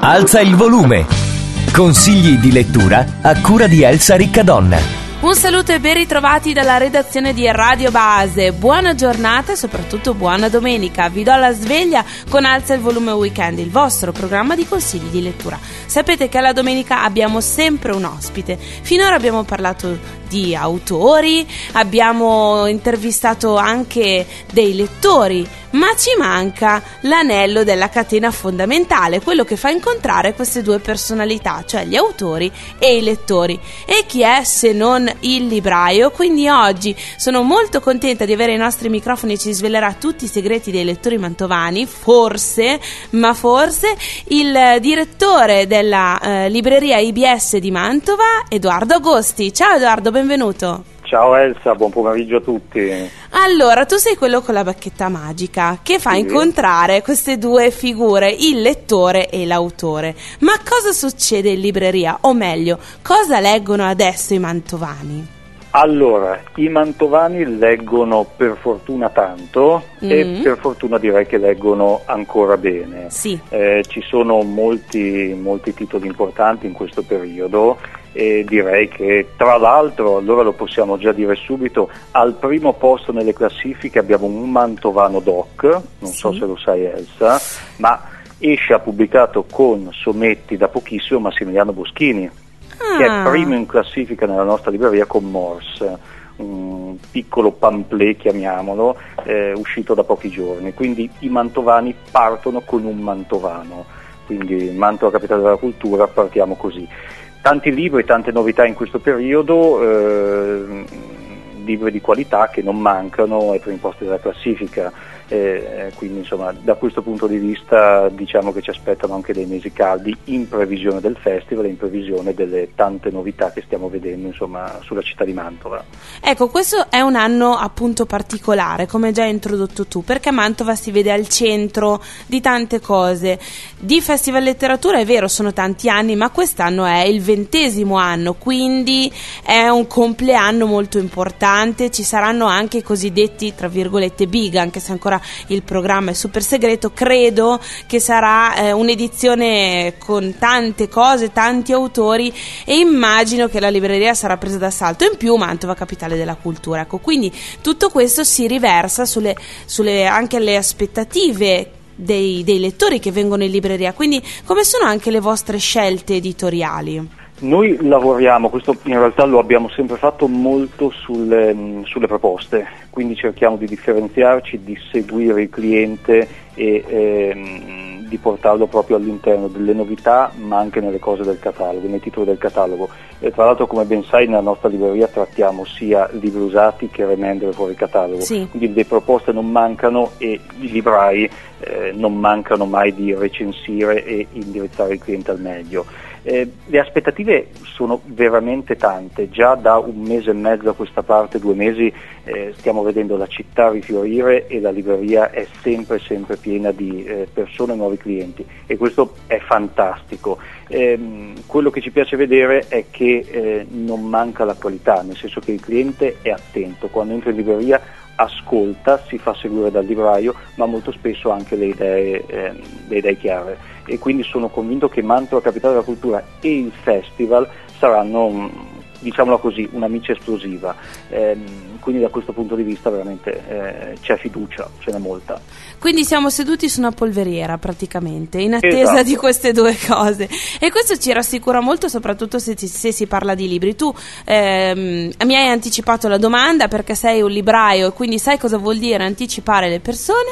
Alza il volume. Consigli di lettura a cura di Elsa Riccadonna. Un saluto e ben ritrovati dalla redazione di Radio Base. Buona giornata e soprattutto buona domenica. Vi do la sveglia con Alza il volume weekend, il vostro programma di consigli di lettura. Sapete che alla domenica abbiamo sempre un ospite. Finora abbiamo parlato di autori, abbiamo intervistato anche dei lettori, ma ci manca l'anello della catena fondamentale, quello che fa incontrare queste due personalità, cioè gli autori e i lettori. E chi è se non il libraio? Quindi oggi sono molto contenta di avere ai nostri microfoni e ci svelerà tutti i segreti dei lettori mantovani, forse il direttore della libreria IBS di Mantova, Edoardo Agosti. Ciao Edoardo, benvenuto. Ciao Elsa, buon pomeriggio a tutti. Allora, tu sei quello con la bacchetta magica che fa incontrare queste due figure, il lettore e l'autore. Ma cosa succede in libreria? O meglio, cosa leggono adesso i mantovani? Allora, i mantovani leggono per fortuna tanto e per fortuna direi che leggono ancora bene. Sì. Ci sono molti titoli importanti in questo periodo e direi che tra l'altro, allora lo possiamo già dire subito, al primo posto nelle classifiche abbiamo un mantovano doc, non so se lo sai Elsa, ma ha pubblicato con sonetti da pochissimo Massimiliano Boschini, che è primo in classifica nella nostra libreria con Morse, un piccolo pamphlet, chiamiamolo, uscito da pochi giorni. Quindi i mantovani partono con un mantovano, quindi Mantova capitale della cultura, partiamo così. Tanti libri, tante novità in questo periodo, libri di qualità che non mancano ai primi posti della classifica, quindi insomma da questo punto di vista diciamo che ci aspettano anche dei mesi caldi in previsione del festival e in previsione delle tante novità che stiamo vedendo insomma sulla città di Mantova. Ecco, questo è un anno appunto particolare, come già hai introdotto tu, perché Mantova si vede al centro di tante cose. Di Festival Letteratura è vero, sono tanti anni, ma quest'anno è il 20° anno, quindi è un compleanno molto importante. Ci saranno anche i cosiddetti tra virgolette big, anche se ancora il programma è super segreto. Credo che sarà un'edizione con tante cose, tanti autori, e immagino che la libreria sarà presa d'assalto. In più Mantova capitale della cultura, ecco, quindi tutto questo si riversa sulle anche le aspettative dei lettori che vengono in libreria. Quindi come sono anche le vostre scelte editoriali? Noi lavoriamo, questo in realtà lo abbiamo sempre fatto, molto sulle proposte, quindi cerchiamo di differenziarci, di seguire il cliente e di portarlo proprio all'interno delle novità, ma anche nelle cose del catalogo, nei titoli del catalogo. E tra l'altro, come ben sai, nella nostra libreria trattiamo sia libri usati che remendere fuori catalogo, quindi le proposte non mancano e i librai non mancano mai di recensire e indirizzare il cliente al meglio. Le aspettative sono veramente tante, già da un mese e mezzo a questa parte, 2 mesi, stiamo vedendo la città rifiorire e la libreria è sempre piena di persone e nuovi clienti, e questo è fantastico. Quello che ci piace vedere è che non manca la qualità, nel senso che il cliente è attento, quando entra in libreria ascolta, si fa seguire dal libraio, ma molto spesso anche le idee chiare, e quindi sono convinto che Mantova capitale della cultura e il festival saranno, diciamola così, una miccia esplosiva, quindi da questo punto di vista veramente c'è fiducia, ce n'è molta. Quindi siamo seduti su una polveriera praticamente, in attesa di queste due cose, e questo ci rassicura molto, soprattutto se si parla di libri. Tu mi hai anticipato la domanda perché sei un libraio e quindi sai cosa vuol dire anticipare le persone.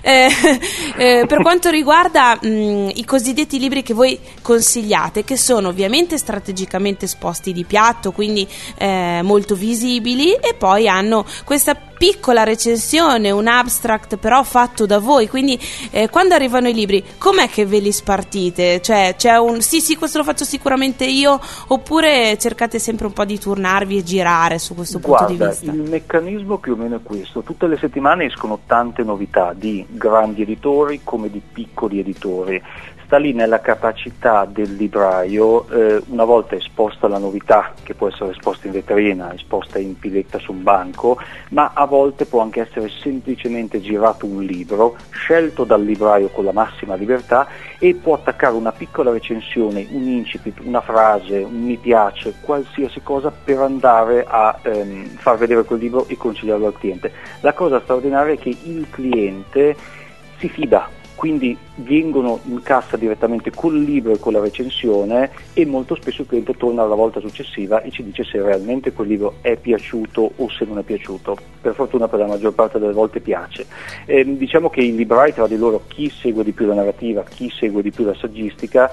Per quanto riguarda i cosiddetti libri che voi consigliate, che sono ovviamente strategicamente esposti di piatto, quindi molto visibili, e poi hanno questa piccola recensione, un abstract però fatto da voi, quindi quando arrivano i libri com'è che ve li spartite? Cioè c'è un sì questo lo faccio sicuramente io, oppure cercate sempre un po' di turnarvi e girare su questo punto di vista? Il meccanismo più o meno è questo: tutte le settimane escono tante novità di grandi editori come di piccoli editori. Sta lì nella capacità del libraio, una volta esposta la novità, che può essere esposta in vetrina, esposta in piletta su un banco, ma a volte può anche essere semplicemente girato un libro, scelto dal libraio con la massima libertà, e può attaccare una piccola recensione, un incipit, una frase, un mi piace, qualsiasi cosa per andare a far vedere quel libro e consigliarlo al cliente. La cosa straordinaria è che il cliente si fida, quindi vengono in cassa direttamente col libro e con la recensione, e molto spesso il cliente torna alla volta successiva e ci dice se realmente quel libro è piaciuto o se non è piaciuto. Per fortuna per la maggior parte delle volte piace. Diciamo che i librai tra di loro, chi segue di più la narrativa, chi segue di più la saggistica,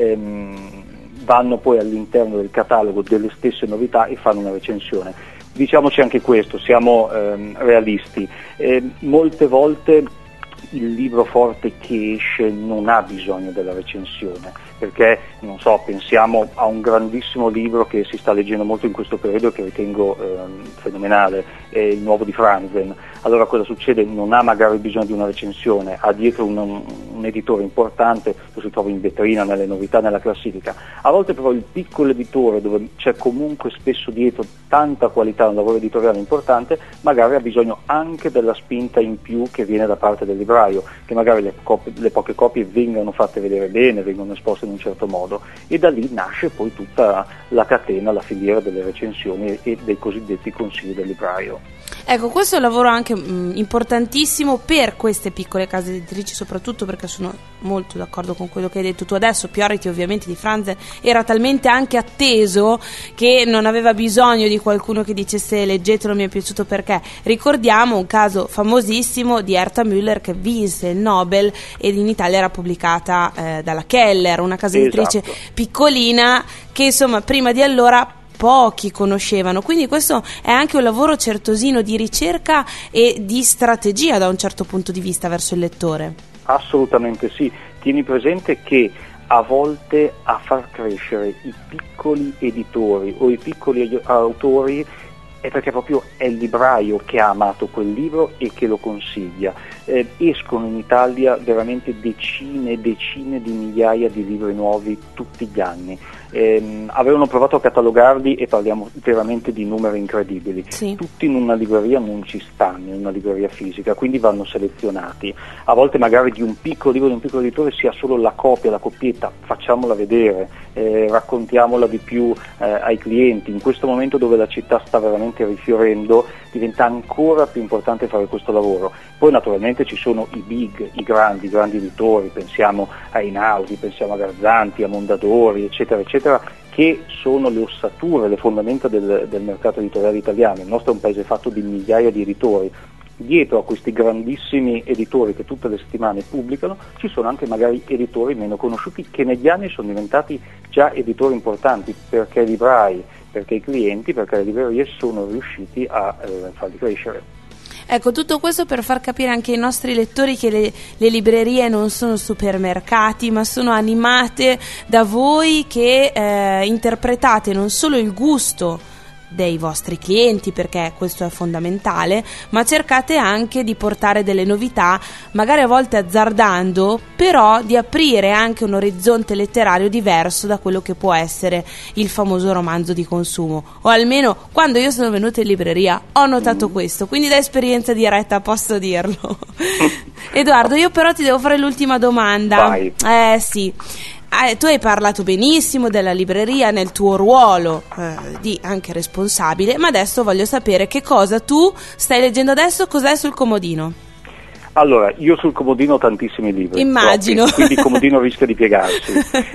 vanno poi all'interno del catalogo delle stesse novità e fanno una recensione. Diciamoci anche questo, siamo realisti. Molte volte il libro forte che esce non ha bisogno della recensione, perché, non so, pensiamo a un grandissimo libro che si sta leggendo molto in questo periodo, che ritengo fenomenale, è il nuovo di Franzen. Allora cosa succede? Non ha magari bisogno di una recensione, ha dietro un editore importante, lo si trova in vetrina, nelle novità, nella classifica. A volte però il piccolo editore, dove c'è comunque spesso dietro tanta qualità, un lavoro editoriale importante, magari ha bisogno anche della spinta in più che viene da parte del libraio, che magari le poche copie vengano fatte vedere bene, vengono esposte in un certo modo, e da lì nasce poi tutta la catena, la filiera delle recensioni e dei cosiddetti consigli del libraio. Ecco, questo è un lavoro anche importantissimo per queste piccole case editrici, soprattutto perché sono molto d'accordo con quello che hai detto tu adesso. Purity ovviamente di Franzen era talmente anche atteso che non aveva bisogno di qualcuno che dicesse leggetelo, mi è piaciuto perché. Ricordiamo un caso famosissimo di Herta Müller che vinse il Nobel ed in Italia era pubblicata dalla Keller, una casa editrice piccolina che insomma prima di allora pochi conoscevano, quindi questo è anche un lavoro certosino di ricerca e di strategia da un certo punto di vista verso il lettore. Assolutamente sì, tieni presente che a volte a far crescere i piccoli editori o i piccoli autori è perché proprio è il libraio che ha amato quel libro e che lo consiglia. Escono in Italia veramente decine e decine di migliaia di libri nuovi tutti gli anni. Avevano provato a catalogarli e parliamo veramente di numeri incredibili. Sì. Tutti in una libreria non ci stanno, in una libreria fisica, quindi vanno selezionati. A volte magari di un piccolo libro, di un piccolo editore, si ha solo la copia, la coppietta, facciamola vedere, raccontiamola di più ai clienti. In questo momento dove la città sta veramente rifiorendo diventa ancora più importante fare questo lavoro. Poi naturalmente ci sono i big, i grandi editori, pensiamo a Einaudi, pensiamo a Garzanti, a Mondadori, eccetera eccetera, che sono le ossature, le fondamenta del mercato editoriale italiano. Il nostro è un paese fatto di migliaia di editori. Dietro a questi grandissimi editori che tutte le settimane pubblicano ci sono anche magari editori meno conosciuti che negli anni sono diventati già editori importanti, perché i librai, perché i clienti, perché le librerie sono riusciti a farli crescere. Ecco, tutto questo per far capire anche ai nostri lettori che le librerie non sono supermercati, ma sono animate da voi che interpretate non solo il gusto dei vostri clienti, perché questo è fondamentale, ma cercate anche di portare delle novità, magari a volte azzardando, però di aprire anche un orizzonte letterario diverso da quello che può essere il famoso romanzo di consumo, o almeno quando io sono venuta in libreria ho notato questo, quindi da esperienza diretta posso dirlo. Edoardo, io però ti devo fare l'ultima domanda. Vai. Sì. Tu hai parlato benissimo della libreria nel tuo ruolo di anche responsabile, ma adesso voglio sapere che cosa tu stai leggendo adesso, cos'è sul comodino? Allora, io sul comodino ho tantissimi libri. Immagino. Troppi, quindi il comodino rischia di piegarsi.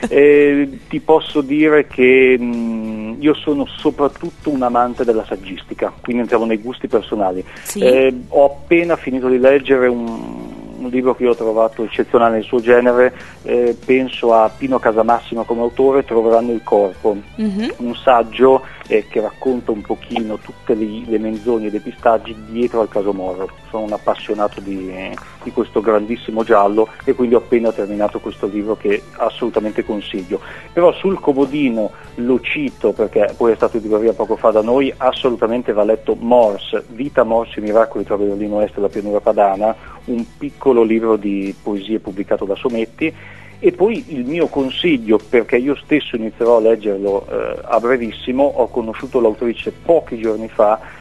Ti posso dire che io sono soprattutto un amante della saggistica, quindi entriamo nei gusti personali. Sì. Ho appena finito di leggere un libro che io ho trovato eccezionale nel suo genere, penso a Pino Casamassima come autore, Troveranno il corpo, un saggio che racconta un pochino tutte le menzogne e i depistaggi dietro al caso Moro. Sono un appassionato di questo grandissimo giallo e quindi ho appena terminato questo libro che assolutamente consiglio. Però sul comodino lo cito perché poi è stato in libreria poco fa da noi, assolutamente va letto Morse, Vita, Morse, i miracoli tra Berlino Est e la pianura padana, un piccolo libro di poesie pubblicato da Sometti. E poi il mio consiglio, perché io stesso inizierò a leggerlo a brevissimo, ho conosciuto l'autrice pochi giorni fa,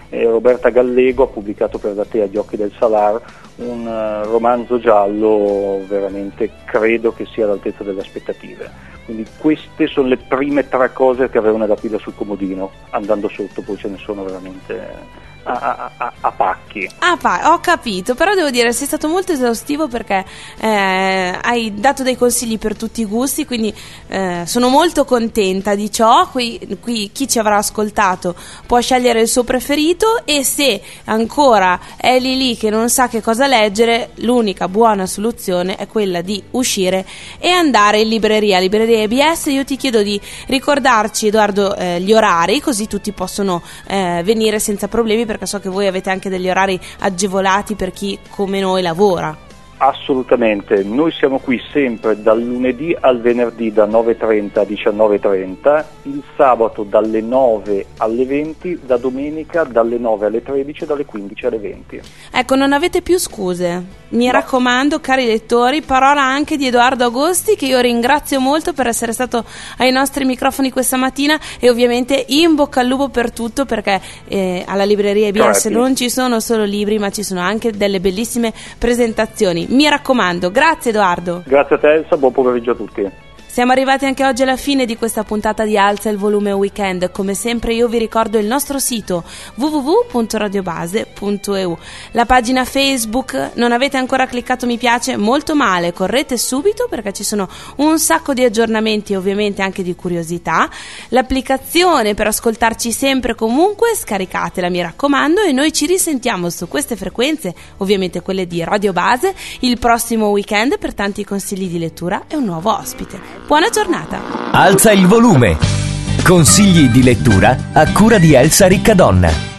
Roberta Gallego ha pubblicato per Da te agli occhi del Salar un romanzo giallo veramente, credo che sia all'altezza delle aspettative. Quindi queste sono le prime 3 cose che avevano da pila sul comodino, andando sotto poi ce ne sono veramente a pacchi. Ho capito, però devo dire sei stato molto esaustivo, perché hai dato dei consigli per tutti i gusti, quindi sono molto contenta di ciò. Qui chi ci avrà ascoltato può scegliere il suo preferito, e se ancora è lì che non sa che cosa leggere, l'unica buona soluzione è quella di uscire e andare in libreria EBS. Io ti chiedo di ricordarci, Edoardo, gli orari, così tutti possono venire senza problemi, perché so che voi avete anche degli orari agevolati per chi come noi lavora. Assolutamente, noi siamo qui sempre dal lunedì al venerdì da 9:30 a 19:30, il sabato dalle 9 alle 20, la domenica dalle 9 alle 13 e dalle 15 alle 20. Ecco, non avete più scuse, mi raccomando, cari lettori. Parola anche di Edoardo Agosti, che io ringrazio molto per essere stato ai nostri microfoni questa mattina, e ovviamente in bocca al lupo per tutto, perché alla libreria EBS non ci sono solo libri, ma ci sono anche delle bellissime presentazioni. Mi raccomando, grazie Edoardo. Grazie a te Elsa, buon pomeriggio a tutti. Siamo arrivati anche oggi alla fine di questa puntata di Alza il volume weekend. Come sempre io vi ricordo il nostro sito www.radiobase.eu, la pagina Facebook. Non avete ancora cliccato mi piace? Molto male, correte subito, perché ci sono un sacco di aggiornamenti e ovviamente anche di curiosità. L'applicazione per ascoltarci sempre e comunque, scaricatela mi raccomando, e noi ci risentiamo su queste frequenze, ovviamente quelle di Radio Base, il prossimo weekend per tanti consigli di lettura e un nuovo ospite. Buona giornata. Alza il volume. Consigli di lettura a cura di Elsa Riccadonna.